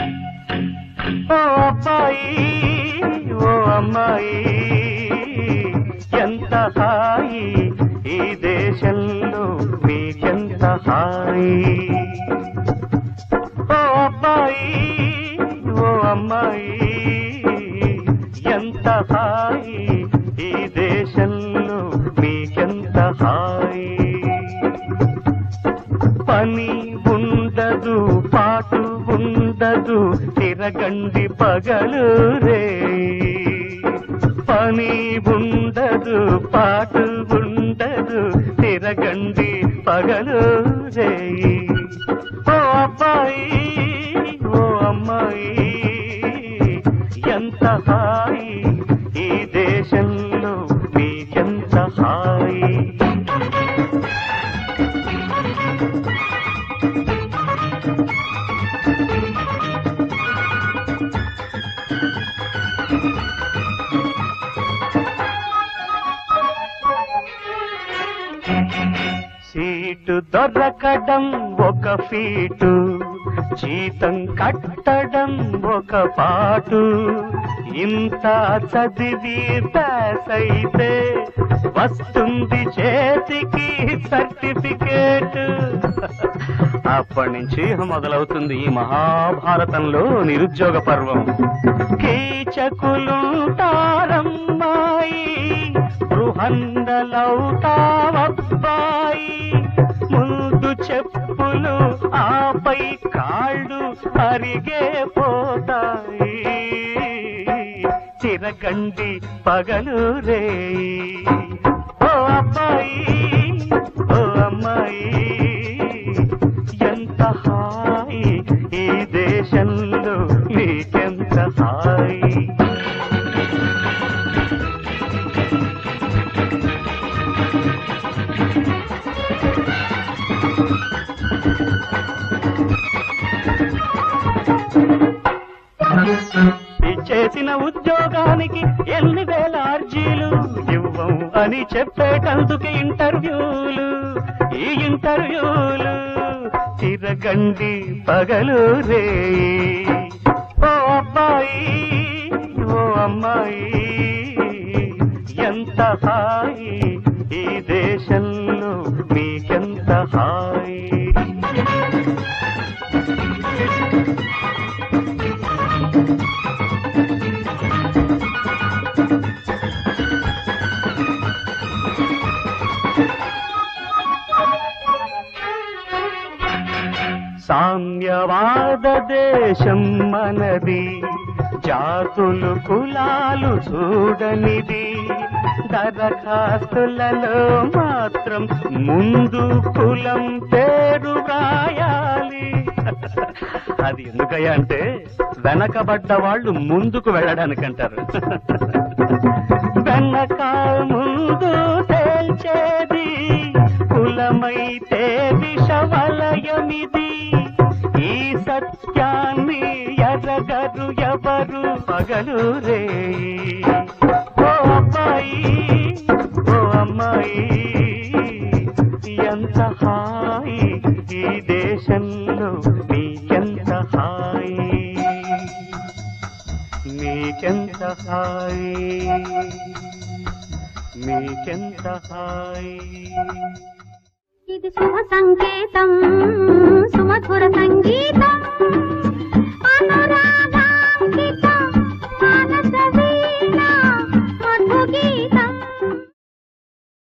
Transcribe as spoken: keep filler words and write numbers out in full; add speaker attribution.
Speaker 1: ఓ అబ్బాయి ఓ అమ్మాయి ఎంత హాయి ఈ దేశంలో మీకెంత హాయి. ఓ అబ్బాయి ఓ అమ్మాయి ఎంత హాయి ఈ దేశంలో మీకెంత హాయి. పని ఉండదు పాటు ఉండదు తిరగండి పగలు రే. పని ఉండదు పాటు ఉండదు తిరగండి పగలు రే. ఓ అబ్బాయి ఓ అమ్మాయి ఎంత హాయి ఈ దేశంలో మీకెంత హాయి. సీటు దొరకడం ఒక ఫీటు, జీతం కట్టడం ఒక పాటు. ఇంత చదివి పాస్ అయితే వస్తుంది చేతికి సర్టిఫికేట్. అప్పటి నుంచి మొదలవుతుంది ఈ మహాభారతంలో నిరుద్యోగ పర్వం. కీచకులుంటారమ్మాయి బృహన్నలవుతావబ్బాయి. ముందు చెప్పులు ఆపై కాళ్ళు అరిగే పోతాయి. తిరగండి పగలు రే. ఓ అబ్బాయి ఓ అమ్మాయి ఎంత హాయి ఈ దేశంలో మీకెంత హాయి. చేసిన ఉద్యోగానికి ఎన్ని వేల అర్జీలు ఇవ్వం అని చెప్పేటందుకు ఇంటర్వ్యూలు. ఈ ఇంటర్వ్యూలు తిరగండి పగలు రే. ఓ అబ్బాయి ఓ అమ్మాయి ఎంత హాయి ఈ దేశంలో మీకెంత హాయి. సామ్యవాద దేశం మనది, జాతులు కులాలు చూడనిది. దరఖాస్తులలో మాత్రం ముందు కులం పేరు రాయాలి. అది ఎందుకయ్యా అంటే వెనకబడ్డ వాళ్ళు ముందుకు వెళ్ళడానికంటారు. వెనక ముందు తేల్చేది కులమైతే విషవలయమిది. ఈ సత్యాన్ని ఎరగరు ఎవరు పగలు రే. ఓ అబ్బాయి ఓ అమ్మాయి ఎంత హాయి ఈ దేశంలో మీకెంత హాయి. మీకెంత హాయి మీకెంత హాయి.
Speaker 2: ఇది శుభ సంకేతం సుమధుర సంగీతం.